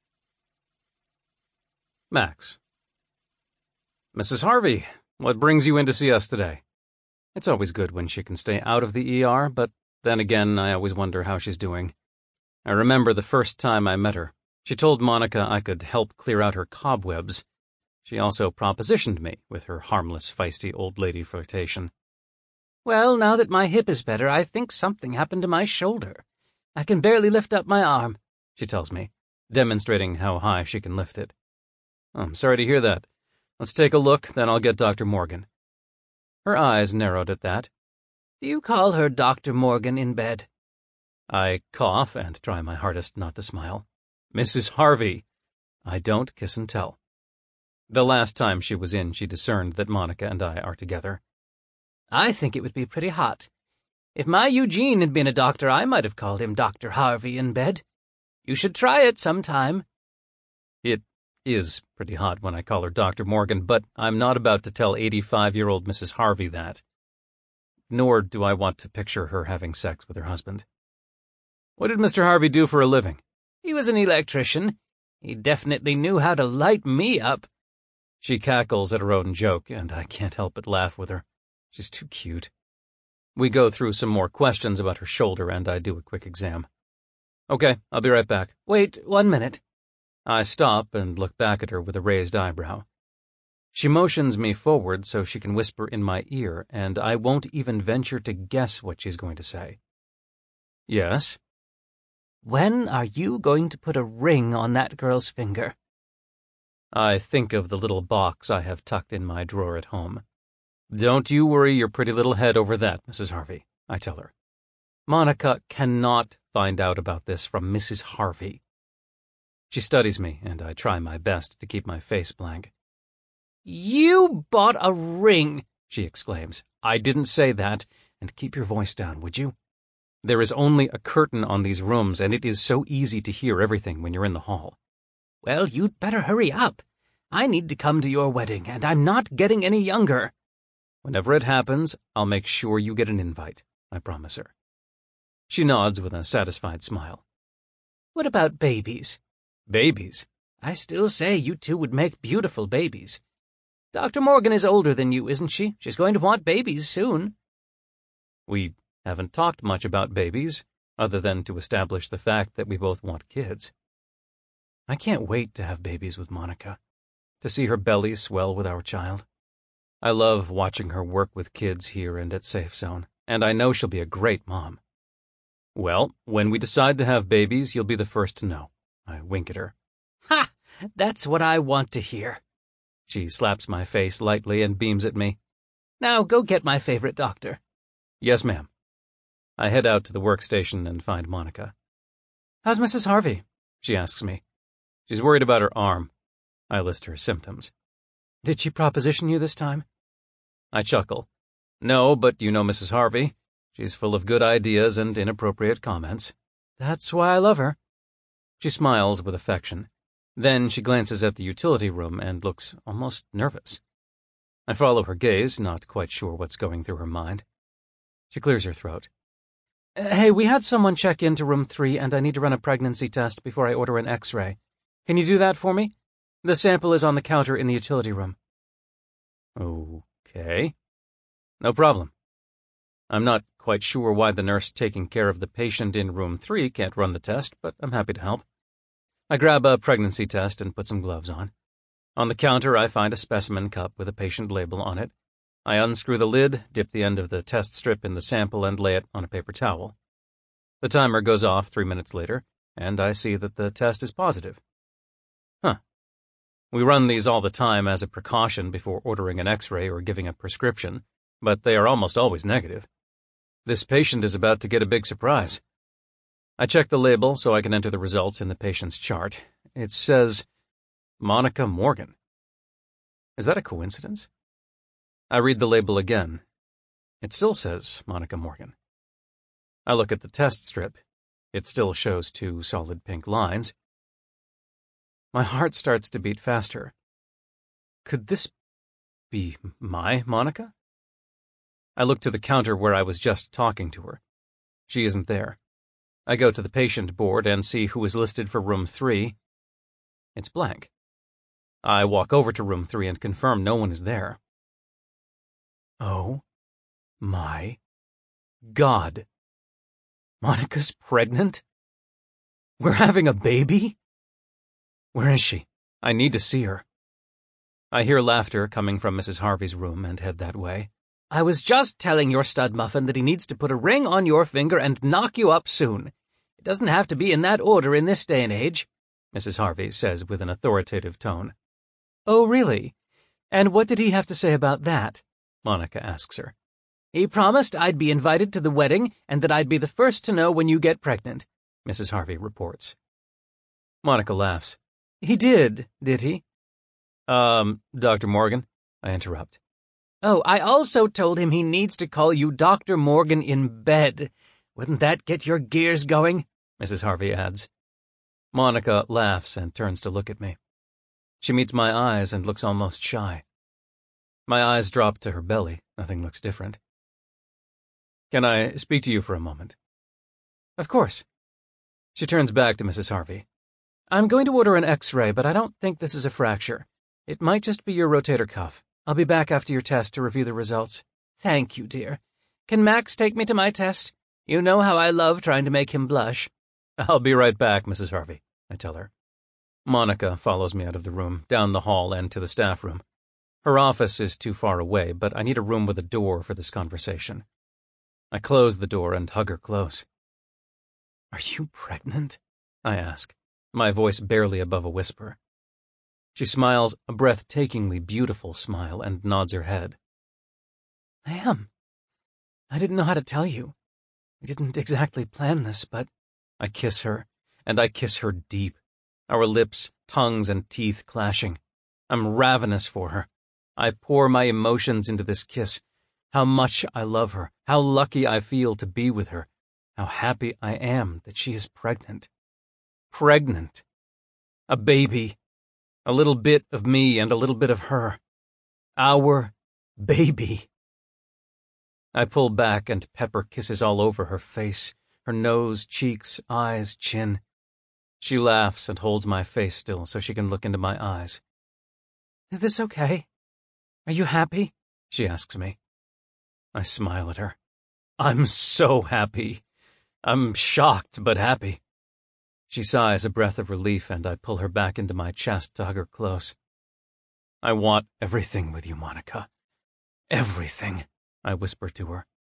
Speaker 3: Max. Missus Harvey, what brings you in to see us today? It's always good when she can stay out of the E R, but then again, I always wonder how she's doing. I remember the first time I met her. She told Monica I could help clear out her cobwebs. She also propositioned me with her harmless, feisty old lady flirtation.
Speaker 4: Well, now that my hip is better, I think something happened to my shoulder. I can barely lift up my arm, she tells me, demonstrating how high she can lift it. I'm sorry to hear that. Let's take a look, then I'll get Doctor Morgan. Her eyes narrowed at that. Do you call her Doctor Morgan in bed?
Speaker 3: I cough and try my hardest not to smile. Missus Harvey. I don't kiss and tell. The last time she was in, she discerned that Monica and I are together.
Speaker 4: I think it would be pretty hot. If my Eugene had been a doctor, I might have called him Doctor Harvey in bed. You should try it sometime.
Speaker 3: It is pretty hot when I call her Doctor Morgan, but I'm not about to tell eighty-five-year-old Missus Harvey that. Nor do I want to picture her having sex with her husband. What did Mister Harvey do for a living?
Speaker 4: He was an electrician. He definitely knew how to light me up.
Speaker 3: She cackles at her own joke, and I can't help but laugh with her. She's too cute. We go through some more questions about her shoulder, and I do a quick exam. Okay, I'll be right back.
Speaker 4: Wait one minute.
Speaker 3: I stop and look back at her with a raised eyebrow. She motions me forward so she can whisper in my ear, and I won't even venture to guess what she's going to say. Yes?
Speaker 4: When are you going to put a ring on that girl's finger?
Speaker 3: I think of the little box I have tucked in my drawer at home. Don't you worry your pretty little head over that, Missus Harvey, I tell her. Monica cannot find out about this from Missus Harvey. She studies me, and I try my best to keep my face blank.
Speaker 4: You bought a ring,
Speaker 3: she exclaims. I didn't say that, and keep your voice down, would you? There is only a curtain on these rooms, and it is so easy to hear everything when you're in the hall.
Speaker 4: Well, you'd better hurry up. I need to come to your wedding, and I'm not getting any younger.
Speaker 3: Whenever it happens, I'll make sure you get an invite, I promise her. She nods with a satisfied smile.
Speaker 4: What about babies?
Speaker 3: Babies?
Speaker 4: I still say you two would make beautiful babies. Doctor Morgan is older than you, isn't she? She's going to want babies soon.
Speaker 3: We haven't talked much about babies, other than to establish the fact that we both want kids. I can't wait to have babies with Monica, to see her belly swell with our child. I love watching her work with kids here and at Safe Zone, and I know she'll be a great mom. Well, when we decide to have babies, you'll be the first to know. I wink at her.
Speaker 4: Ha! That's what I want to hear.
Speaker 3: She slaps my face lightly and beams at me.
Speaker 4: Now go get my favorite doctor.
Speaker 3: Yes, ma'am. I head out to the workstation and find Monica.
Speaker 4: How's Missus Harvey?
Speaker 3: She asks me. She's worried about her arm. I list her symptoms.
Speaker 4: Did she proposition you this time?
Speaker 3: I chuckle. No, but you know Missus Harvey. She's full of good ideas and inappropriate comments.
Speaker 4: That's why I love her.
Speaker 3: She smiles with affection. Then she glances at the utility room and looks almost nervous. I follow her gaze, not quite sure what's going through her mind. She clears her throat.
Speaker 4: Hey, we had someone check into room three, and I need to run a pregnancy test before I order an x-ray. Can you do that for me? The sample is on the counter in the utility room.
Speaker 3: Okay. No problem. I'm not quite sure why the nurse taking care of the patient in room three can't run the test, but I'm happy to help. I grab a pregnancy test and put some gloves on. On the counter, I find a specimen cup with a patient label on it. I unscrew the lid, dip the end of the test strip in the sample, and lay it on a paper towel. The timer goes off three minutes later, and I see that the test is positive. Huh. We run these all the time as a precaution before ordering an X-ray or giving a prescription, but they are almost always negative. This patient is about to get a big surprise. I check the label so I can enter the results in the patient's chart. It says Monica Morgan. Is that a coincidence? I read the label again. It still says Monica Morgan. I look at the test strip. It still shows two solid pink lines. My heart starts to beat faster. Could this be my Monica? I look to the counter where I was just talking to her. She isn't there. I go to the patient board and see who is listed for room three. It's blank. I walk over to room three and confirm no one is there. Oh my God. Monica's pregnant? We're having a baby? Where is she? I need to see her. I hear laughter coming from Missus Harvey's room and head that way. I was just telling your stud muffin that he needs to put a ring on your finger and knock you up soon. It doesn't have to be in that order in this day and age, Missus Harvey says with an authoritative tone. Oh, really? And what did he have to say about that? Monica asks her. He promised I'd be invited to the wedding and that I'd be the first to know when you get pregnant, Missus Harvey reports. Monica laughs. He did, did he? Um, Doctor Morgan, I interrupt. Oh, I also told him he needs to call you Doctor Morgan in bed. Wouldn't that get your gears going? Missus Harvey adds. Monica laughs and turns to look at me. She meets my eyes and looks almost shy. My eyes drop to her belly. Nothing looks different. Can I speak to you for a moment? Of course. She turns back to Missus Harvey. I'm going to order an X-ray, but I don't think this is a fracture. It might just be your rotator cuff. I'll be back after your test to review the results. Thank you, dear. Can Max take me to my test? You know how I love trying to make him blush. I'll be right back, Missus Harvey, I tell her. Monica follows me out of the room, down the hall and to the staff room. Her office is too far away, but I need a room with a door for this conversation. I close the door and hug her close. Are you pregnant? I ask, my voice barely above a whisper. She smiles a breathtakingly beautiful smile and nods her head. I am. I didn't know how to tell you. We didn't exactly plan this, but I kiss her, and I kiss her deep, our lips, tongues, and teeth clashing. I'm ravenous for her. I pour my emotions into this kiss. How much I love her, how lucky I feel to be with her, how happy I am that she is pregnant. Pregnant. A baby. A little bit of me and a little bit of her. Our baby. I pull back and pepper kisses all over her face, her nose, cheeks, eyes, chin. She laughs and holds my face still so she can look into my eyes. Is this okay? Are you happy? She asks me. I smile at her. I'm so happy. I'm shocked but happy. She sighs a breath of relief and I pull her back into my chest to hug her close. I want everything with you, Monica. Everything, I whisper to her.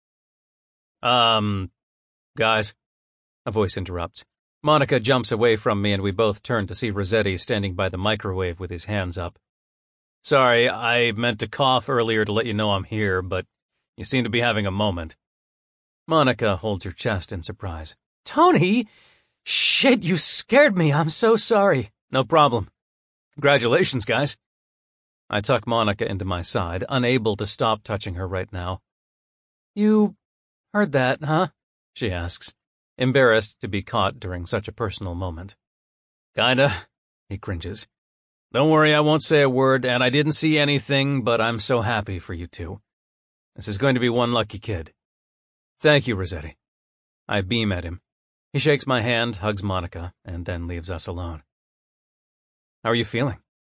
Speaker 3: Um, guys, a voice interrupts. Monica jumps away from me and we both turn to see Rossetti standing by the microwave with his hands up. Sorry, I meant to cough earlier to let you know I'm here, but you seem to be having a moment. Monica holds her chest in surprise. Tony! Shit, you scared me. I'm so sorry. No problem. Congratulations, guys. I tuck Monica into my side, unable to stop touching her right now. You heard that, huh? She asks, embarrassed to be caught during such a personal moment. Kinda, he cringes. Don't worry, I won't say a word, and I didn't see anything, but I'm so happy for you two. This is going to be one lucky kid. Thank you, Rossetti. I beam at him. He shakes my hand, hugs Monica, and then leaves us alone. How are you feeling?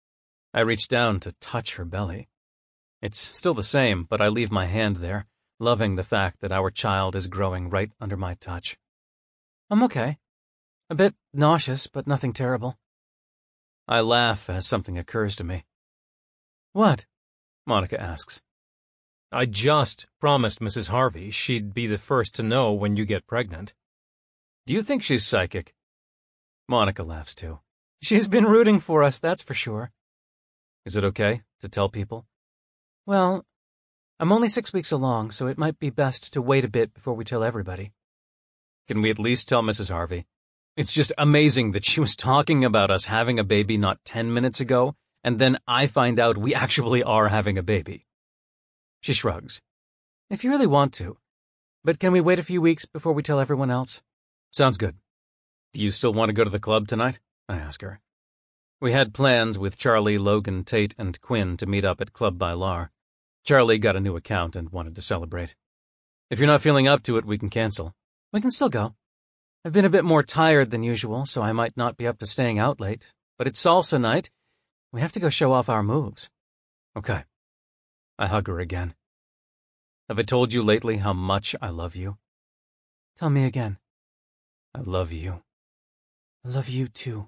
Speaker 4: I reach down to touch her belly. It's still the same, but I leave my hand there, loving the fact that our child is growing right under my touch. I'm okay. A bit nauseous, but nothing terrible. I laugh as something occurs to me. What? Monica asks.
Speaker 5: I just promised Missus Harvey she'd be the first to know when you get pregnant.
Speaker 4: Do you think she's psychic? Monica laughs too.
Speaker 2: She's been rooting for us, that's for sure.
Speaker 4: Is it okay to tell people?
Speaker 2: Well, I'm only six weeks along, so it might be best to wait a bit before we tell everybody.
Speaker 4: Can we at least tell Missus Harvey? It's just amazing that she was talking about us having a baby not ten minutes ago, and then I find out we actually are having a baby. She shrugs.
Speaker 2: If you really want to. But can we wait a few weeks before we tell everyone else?
Speaker 4: Sounds good. Do you still want to go to the club tonight? I ask her. We had plans with Charlie, Logan, Tate, and Quinn to meet up at Club Bailar. Charlie got a new account and wanted to celebrate. If you're not feeling up to it, we can cancel.
Speaker 2: We can still go. I've been a bit more tired than usual, so I might not be up to staying out late. But it's salsa night. We have to go show off our moves.
Speaker 4: Okay. I hug her again. Have I told you lately how much I love you?
Speaker 2: Tell me again.
Speaker 4: I love you.
Speaker 2: I love you too.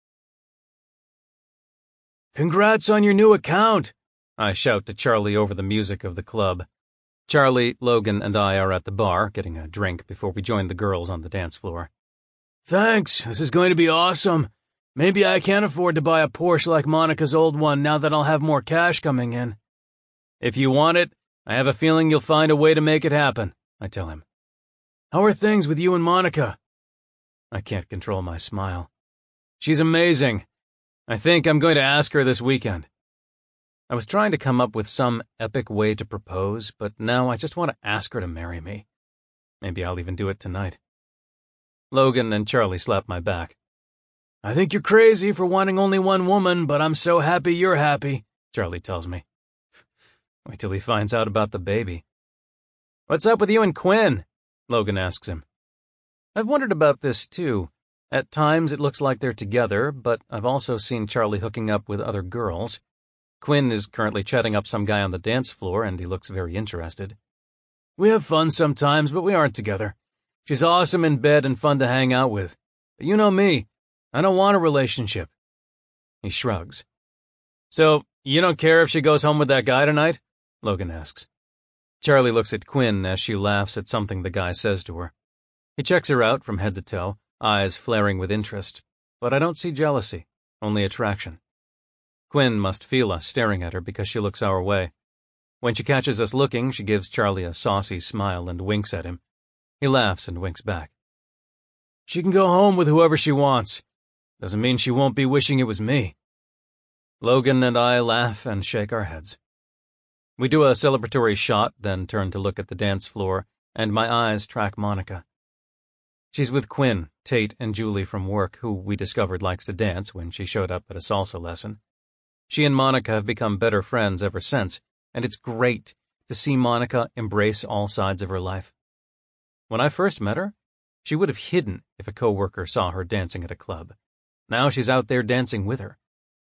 Speaker 4: Congrats on your new account, I shout to Charlie over the music of the club. Charlie, Logan, and I are at the bar, getting a drink before we join the girls on the dance floor. Thanks, this is going to be awesome. Maybe I can afford to buy a Porsche like Monica's old one now that I'll have more cash coming in. If you want it, I have a feeling you'll find a way to make it happen, I tell him. How are things with you and Monica? I can't control my smile. She's amazing. I think I'm going to ask her this weekend. I was trying to come up with some epic way to propose, but now I just want to ask her to marry me. Maybe I'll even do it tonight. Logan and Charlie slap my back. I think you're crazy for wanting only one woman, but I'm so happy you're happy, Charlie tells me. Wait till he finds out about the baby. What's up with you and Quinn? Logan asks him. I've wondered about this too. At times it looks like they're together, but I've also seen Charlie hooking up with other girls. Quinn is currently chatting up some guy on the dance floor, and he looks very interested. We have fun sometimes, but we aren't together. She's awesome in bed and fun to hang out with. But you know me. I don't want a relationship. He shrugs. So, you don't care if she goes home with that guy tonight? Logan asks. Charlie looks at Quinn as she laughs at something the guy says to her. He checks her out from head to toe, eyes flaring with interest, but I don't see jealousy, only attraction. Quinn must feel us staring at her because she looks our way. When she catches us looking, she gives Charlie a saucy smile and winks at him. He laughs and winks back. She can go home with whoever she wants. Doesn't mean she won't be wishing it was me. Logan and I laugh and shake our heads. We do a celebratory shot, then turn to look at the dance floor, and my eyes track Monica. She's with Quinn, Tate, and Julie from work, who we discovered likes to dance when she showed up at a salsa lesson. She and Monica have become better friends ever since, and it's great to see Monica embrace all sides of her life. When I first met her, she would have hidden if a coworker saw her dancing at a club. Now she's out there dancing with her.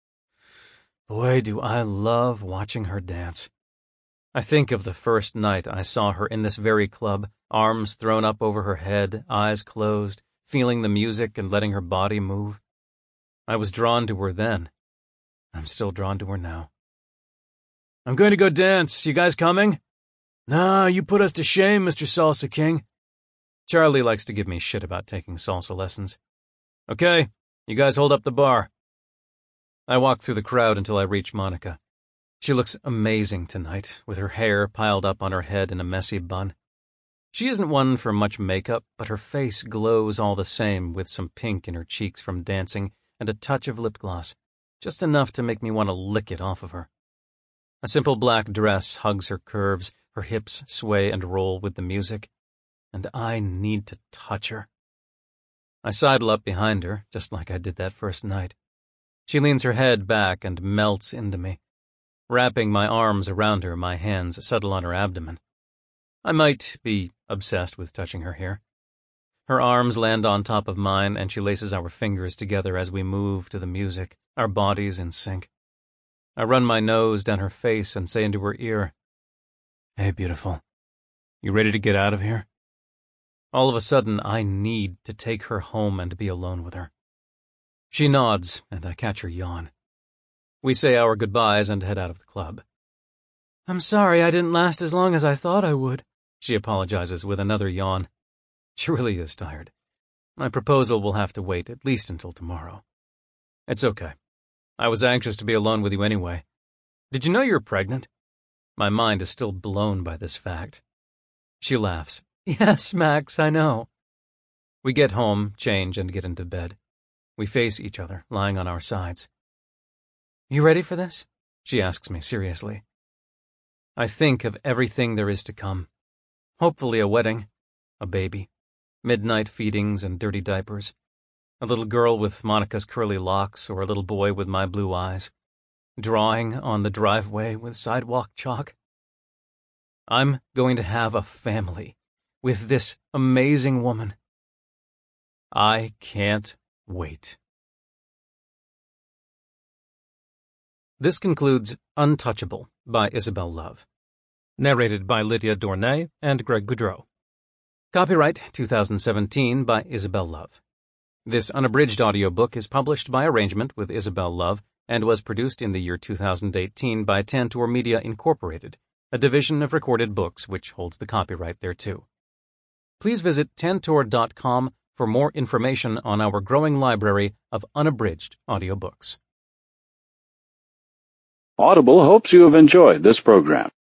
Speaker 4: Boy, do I love watching her dance. I think of the first night I saw her in this very club, arms thrown up over her head, eyes closed, feeling the music and letting her body move. I was drawn to her then. I'm still drawn to her now. I'm going to go dance. You guys coming? Nah, you put us to shame, Mister Salsa King. Charlie likes to give me shit about taking salsa lessons. Okay, you guys hold up the bar. I walk through the crowd until I reach Monica. She looks amazing tonight, with her hair piled up on her head in a messy bun. She isn't one for much makeup, but her face glows all the same with some pink in her cheeks from dancing and a touch of lip gloss, just enough to make me want to lick it off of her. A simple black dress hugs her curves, her hips sway and roll with the music, and I need to touch her. I sidle up behind her, just like I did that first night. She leans her head back and melts into me. Wrapping my arms around her, my hands settle on her abdomen. I might be obsessed with touching her hair. Her arms land on top of mine, and she laces our fingers together as we move to the music, our bodies in sync.
Speaker 3: I run my nose down her face and say into her ear, "Hey, beautiful. You ready to get out of here?" All of a sudden, I need to take her home and be alone with her. She nods, and I catch her yawn. We say our goodbyes and head out of the club.
Speaker 4: "I'm sorry I didn't last as long as I thought I would,"
Speaker 3: she apologizes with another yawn. She really is tired. My proposal will have to wait at least until tomorrow. It's okay. I was anxious to be alone with you anyway. Did you know you're pregnant? My mind is still blown by this fact. She laughs.
Speaker 4: "Yes, Max, I know."
Speaker 3: We get home, change, and get into bed. We face each other, lying on our sides.
Speaker 4: "You ready for this?"
Speaker 3: she asks me seriously. I think of everything there is to come. Hopefully a wedding, a baby, midnight feedings and dirty diapers, a little girl with Monica's curly locks or a little boy with my blue eyes, drawing on the driveway with sidewalk chalk. I'm going to have a family with this amazing woman. I can't wait. This concludes Untouchable by Isabel Love. Narrated by Lydia Dornay and Greg Boudreau. Copyright twenty seventeen by Isabel Love. This unabridged audiobook is published by arrangement with Isabel Love and was produced in the year two thousand eighteen by Tantor Media Incorporated, a division of Recorded Books which holds the copyright thereto. Please visit tantor dot com for more information on our growing library of unabridged audiobooks.
Speaker 6: Audible hopes you have enjoyed this program.